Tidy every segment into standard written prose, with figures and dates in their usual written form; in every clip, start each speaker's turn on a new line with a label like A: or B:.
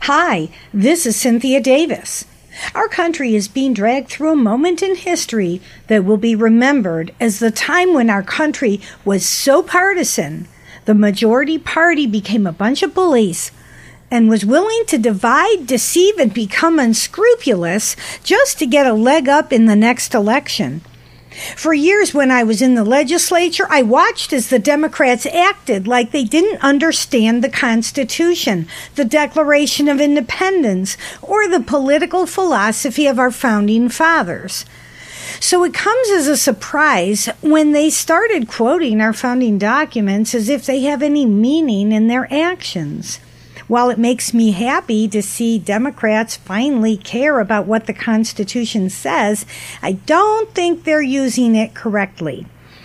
A: Hi, this is Cynthia Davis. Our country is being dragged through a moment in history that will be remembered as the time when our country was so partisan, the majority party became a bunch of bullies and was willing to divide, deceive, and become unscrupulous just to get a leg up in the next election. For years when I was in the legislature, I watched as the Democrats acted like they didn't understand the Constitution, the Declaration of Independence, or the political philosophy of our founding fathers. So it comes as a surprise when they started quoting our founding documents as if they have any meaning in their actions. While it makes me happy to see Democrats finally care about what the Constitution says, I don't think they're using it correctly.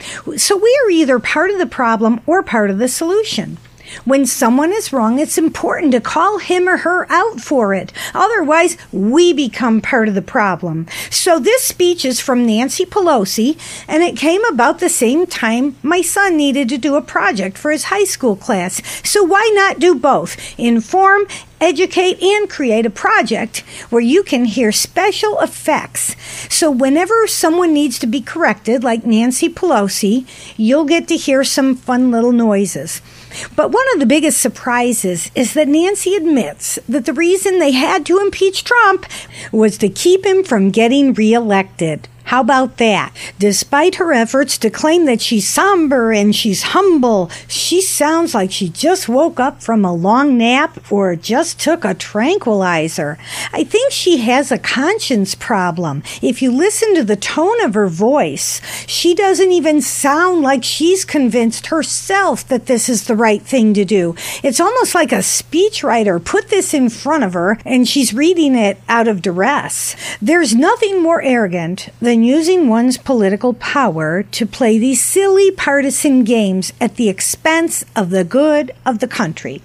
A: So we are either part of the problem or part of the solution. When someone is wrong, it's important to call him or her out for it. Otherwise, we become part of the problem. So this speech is from Nancy Pelosi, and it came about the same time my son needed to do a project for his high school class. So why not do both? Inform, educate, and create a project where you can hear special effects. So whenever someone needs to be corrected, like Nancy Pelosi, you'll get to hear some fun little noises. But one of the biggest surprises is that Nancy admits that the reason they had to impeach Trump was to keep him from getting reelected. How about that? Despite her efforts to claim that she's somber and she's humble, she sounds like she just woke up from a long nap or just took a tranquilizer. I think she has a conscience problem. If you listen to the tone of her voice, she doesn't even sound like she's convinced herself that this is the right thing to do. It's almost like a speechwriter put this in front of her and she's reading it out of duress. There's nothing more arrogant than using one's political power to play these silly partisan games at the expense of the good of the country.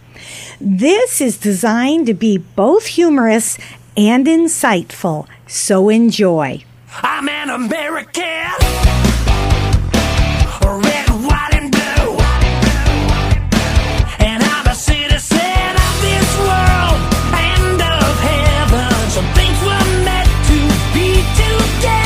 A: This is designed to be both humorous and insightful, so enjoy.
B: I'm an American, red, white, and blue, and I'm a citizen of this world and of heaven. Some things were meant to be together.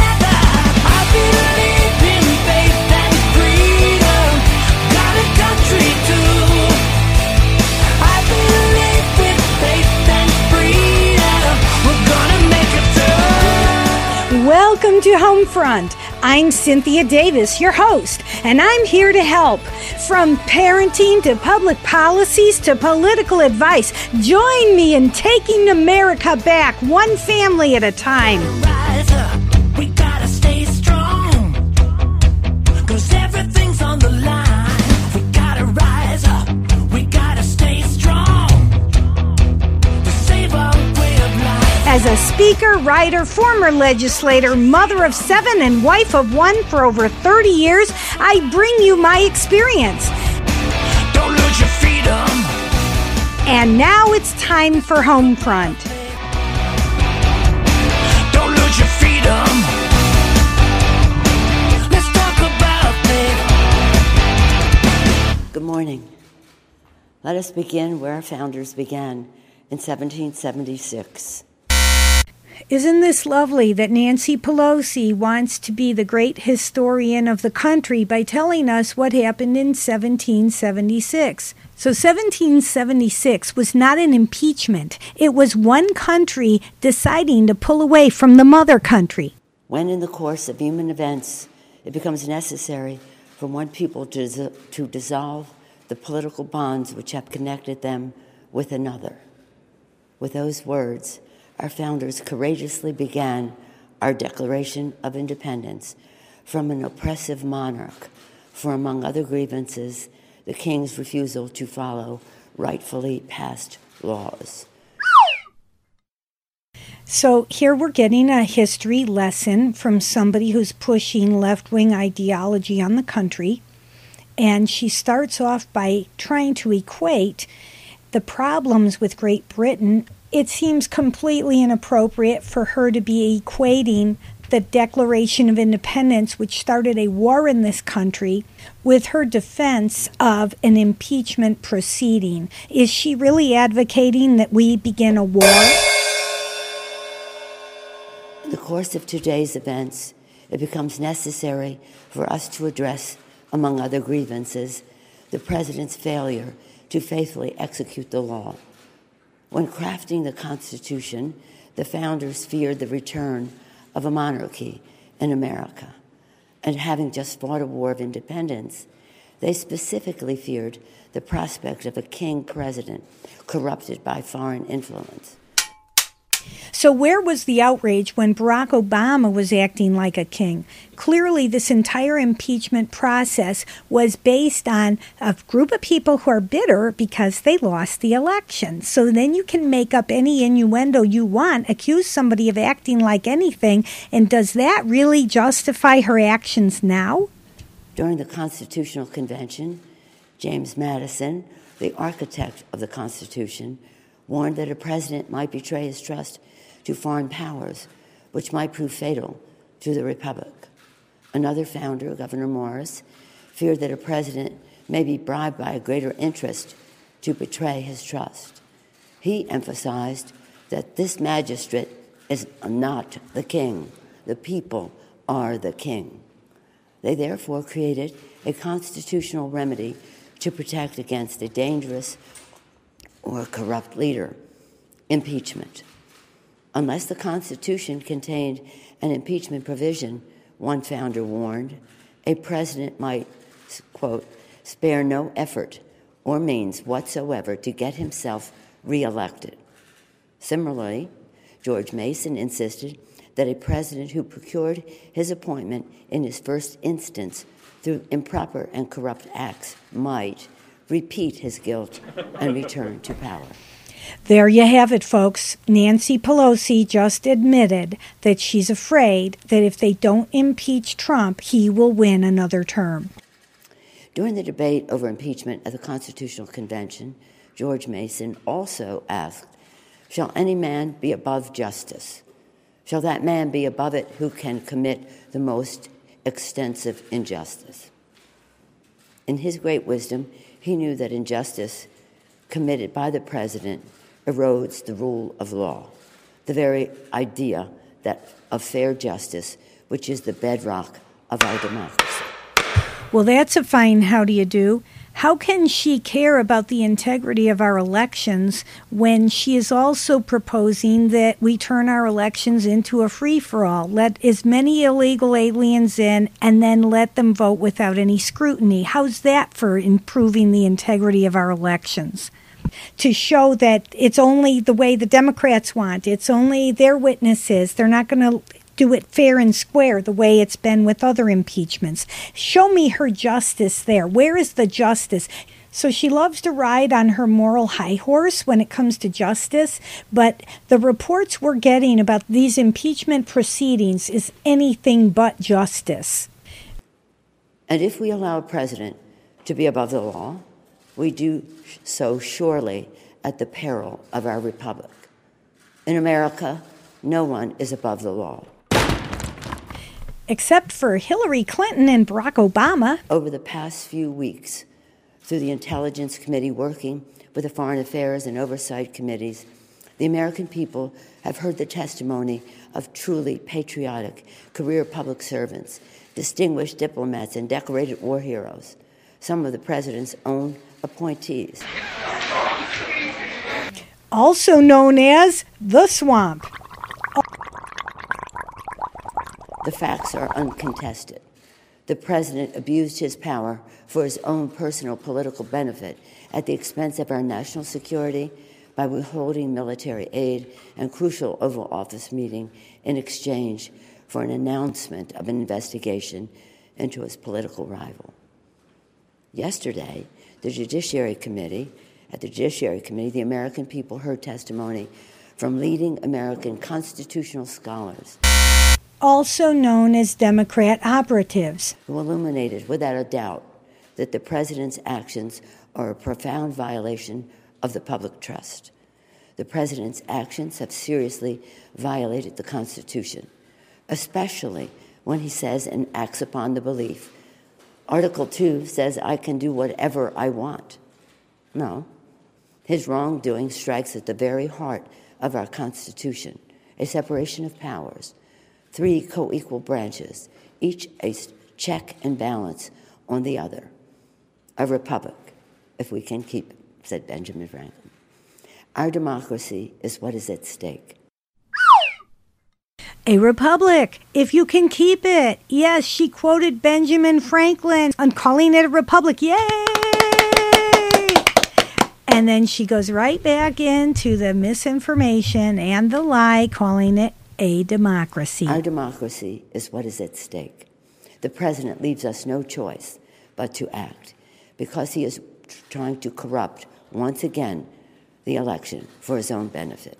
A: Welcome to Homefront. I'm Cynthia Davis, your host, and I'm here to help. From parenting to public policies to political advice, join me in taking America back one family at a time.
B: Rise up, we gotta stay strong, 'cause everything's on the line. We gotta rise up, we gotta stay strong to save our way of life.
A: As a speaker, writer, former legislator, mother of 7, and wife of 1 for over 30 years, I bring you my experience.
B: Don't lose your freedom.
A: And now it's time for Homefront.
B: Don't lose your freedom. Let's talk about it.
C: Good morning. Let us begin where our founders began in 1776.
A: Isn't this lovely that Nancy Pelosi wants to be the great historian of the country by telling us what happened in 1776? So 1776 was not an impeachment. It was one country deciding to pull away from the mother country.
C: When in the course of human events it becomes necessary for one people to dissolve the political bonds which have connected them with another. With those words, our founders courageously began our Declaration of Independence from an oppressive monarch for, among other grievances, the king's refusal to follow rightfully passed laws.
A: So here we're getting a history lesson from somebody who's pushing left-wing ideology on the country. And she starts off by trying to equate the problems with Great Britain. It seems completely inappropriate for her to be equating the Declaration of Independence, which started a war in this country, with her defense of an impeachment proceeding. Is she really advocating that we begin a war?
C: In the course of today's events, it becomes necessary for us to address, among other grievances, the President's failure to faithfully execute the law. When crafting the Constitution, the founders feared the return of a monarchy in America. And having just fought a war of independence, they specifically feared the prospect of a king president corrupted by foreign influence.
A: So where was the outrage when Barack Obama was acting like a king? Clearly, this entire impeachment process was based on a group of people who are bitter because they lost the election. So then you can make up any innuendo you want, accuse somebody of acting like anything, and does that really justify her actions now?
C: During the Constitutional Convention, James Madison, the architect of the Constitution, warned that a president might betray his trust to foreign powers, which might prove fatal to the Republic. Another founder, Governor Morris, feared that a president may be bribed by a greater interest to betray his trust. He emphasized that this magistrate is not the king. The people are the king. They therefore created a constitutional remedy to protect against a dangerous or corrupt leader: impeachment. Unless the Constitution contained an impeachment provision, one founder warned, a president might, quote, spare no effort or means whatsoever to get himself reelected. Similarly, George Mason insisted that a president who procured his appointment in his first instance through improper and corrupt acts might repeat his guilt and return to power.
A: There you have it, folks. Nancy Pelosi just admitted that she's afraid that if they don't impeach Trump, he will win another term.
C: During the debate over impeachment at the Constitutional Convention, George Mason also asked, "Shall any man be above justice? Shall that man be above it who can commit the most extensive injustice?" In his great wisdom, he knew that injustice committed by the president erodes the rule of law, the very idea of fair justice, which is the bedrock of our democracy.
A: Well, that's a fine how do you do. How can she care about the integrity of our elections when she is also proposing that we turn our elections into a free-for-all, let as many illegal aliens in, and then let them vote without any scrutiny? How's that for improving the integrity of our elections? To show that it's only the way the Democrats want, it's only their witnesses, they're not going to do it fair and square the way it's been with other impeachments. Show me her justice there. Where is the justice? So she loves to ride on her moral high horse when it comes to justice, but the reports we're getting about these impeachment proceedings is anything but justice.
C: And if we allow a president to be above the law, we do so surely at the peril of our republic. In America, no one is above the law.
A: Except for Hillary Clinton and Barack Obama.
C: Over the past few weeks, through the Intelligence Committee working with the Foreign Affairs and Oversight Committees, the American people have heard the testimony of truly patriotic career public servants, distinguished diplomats, and decorated war heroes, some of the president's own appointees.
A: Also known as the Swamp.
C: The facts are uncontested. The president abused his power for his own personal political benefit at the expense of our national security by withholding military aid and crucial Oval Office meeting in exchange for an announcement of an investigation into his political rival. Yesterday, at the Judiciary Committee, the American people heard testimony from leading American constitutional scholars,
A: also known as Democrat operatives,
C: who illuminated without a doubt that the president's actions are a profound violation of the public trust. The president's actions have seriously violated the Constitution. especially when he says and acts upon the belief. Article 2 says I can do whatever I want. No. His wrongdoing strikes at the very heart of our Constitution, a separation of powers, 3 co-equal branches, each a check and balance on the other. A republic, if we can keep it, said Benjamin Franklin. Our democracy is what is at stake.
A: A republic, if you can keep it. Yes, she quoted Benjamin Franklin on calling it a republic. Yay! And then she goes right back into the misinformation and the lie, calling it a democracy.
C: Our democracy is what is at stake. The president leaves us no choice but to act because he is trying to corrupt, once again, the election for his own benefit.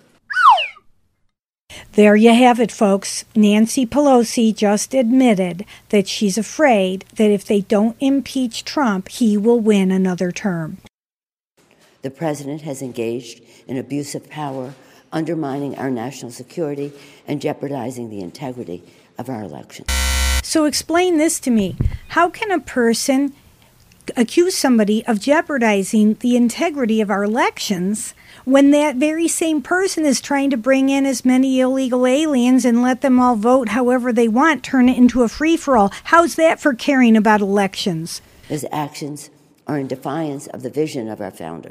A: There you have it, folks. Nancy Pelosi just admitted that she's afraid that if they don't impeach Trump, he will win another term.
C: The president has engaged in abuse of power, undermining our national security and jeopardizing the integrity of our elections.
A: So explain this to me. How can a person accuse somebody of jeopardizing the integrity of our elections when that very same person is trying to bring in as many illegal aliens and let them all vote however they want, turn it into a free-for-all? How's that for caring about elections?
C: His actions are in defiance of the vision of our founders.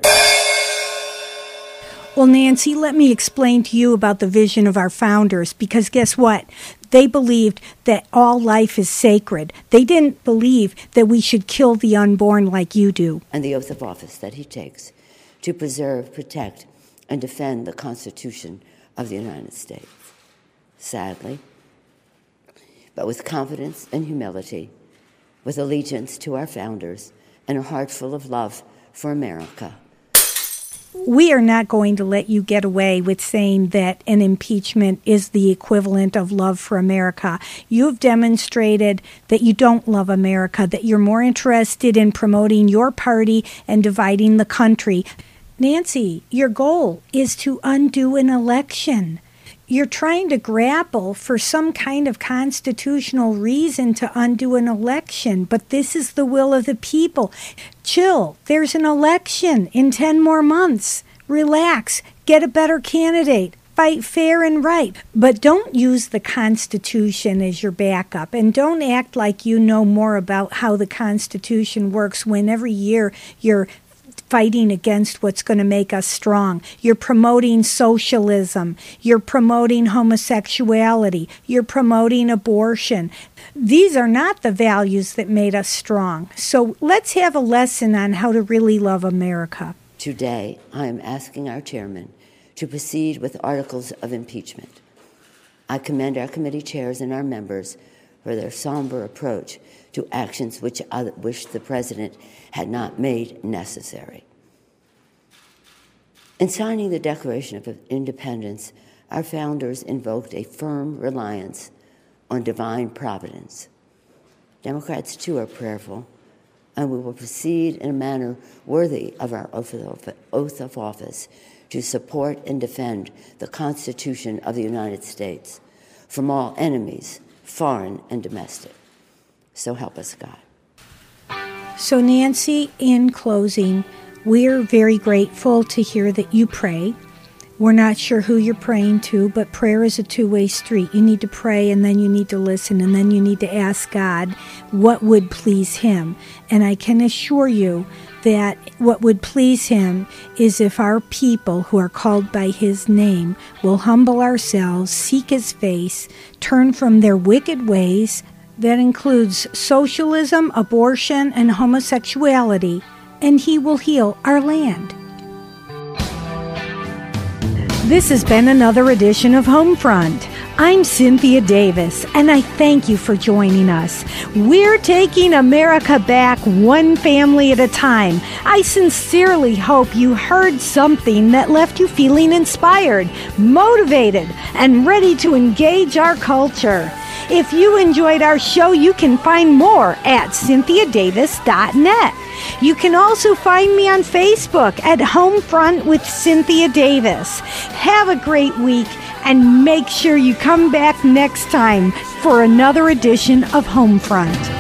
A: Well, Nancy, let me explain to you about the vision of our founders, because guess what? They believed that all life is sacred. They didn't believe that we should kill the unborn like you do.
C: And the oath of office that he takes to preserve, protect, and defend the Constitution of the United States. Sadly, but with confidence and humility, with allegiance to our founders, and a heart full of love for America.
A: We are not going to let you get away with saying that an impeachment is the equivalent of love for America. You've demonstrated that you don't love America, that you're more interested in promoting your party and dividing the country. Nancy, your goal is to undo an election. You're trying to grapple for some kind of constitutional reason to undo an election, but this is the will of the people. Chill. There's an election in 10 more months. Relax. Get a better candidate. Fight fair and right. But don't use the Constitution as your backup, and don't act like you know more about how the Constitution works when every year you're fighting against what's going to make us strong. You're promoting socialism. You're promoting homosexuality. You're promoting abortion. These are not the values that made us strong. So let's have a lesson on how to really love America.
C: Today, I am asking our chairman to proceed with articles of impeachment. I commend our committee chairs and our members for their somber approach to actions which I wish the president had not made necessary. In signing the Declaration of Independence, our founders invoked a firm reliance on divine providence. Democrats, too, are prayerful, and we will proceed in a manner worthy of our oath of office to support and defend the Constitution of the United States from all enemies, foreign and domestic. So help us, God.
A: So, Nancy, in closing, we're very grateful to hear that you pray. We're not sure who you're praying to, but prayer is a two-way street. You need to pray, and then you need to listen, and then you need to ask God what would please Him. And I can assure you that what would please Him is if our people who are called by His name will humble ourselves, seek His face, turn from their wicked ways. That includes socialism, abortion, and homosexuality, and He will heal our land. This has been another edition of Homefront. I'm Cynthia Davis, and I thank you for joining us. We're taking America back one family at a time. I sincerely hope you heard something that left you feeling inspired, motivated, and ready to engage our culture. If you enjoyed our show, you can find more at CynthiaDavis.net. You can also find me on Facebook at Homefront with Cynthia Davis. Have a great week, And make sure you come back next time for another edition of Homefront.